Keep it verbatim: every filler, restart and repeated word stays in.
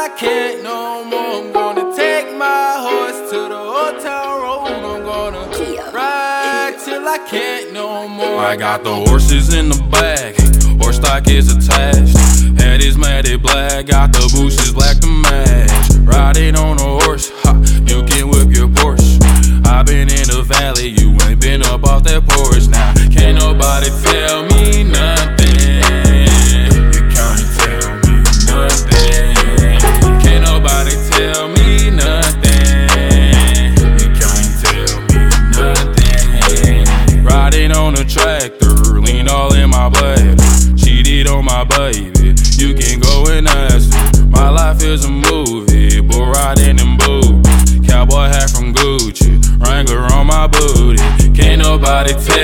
I can't no more. I'm gonna take my horse to the old town road. I'm gonna ride till I can't no more. I got the horses in the bag, horse stock is attached. Head is matted black, got the bushes black to match. Riding on a horse, ha, you can whip your Porsche. I been in the valley, you ain't been up off that porch. Now can't nobody tell me nothing. You can't tell me nothing. Can't nobody tell me nothing. You can't tell me nothing. Riding on a tractor, lean all in my blood. Cheated on my baby, you can go and ask her. My life is a movie, bull riding in boots. Cowboy hat from Gucci, Wrangler on my booty. Can't nobody tell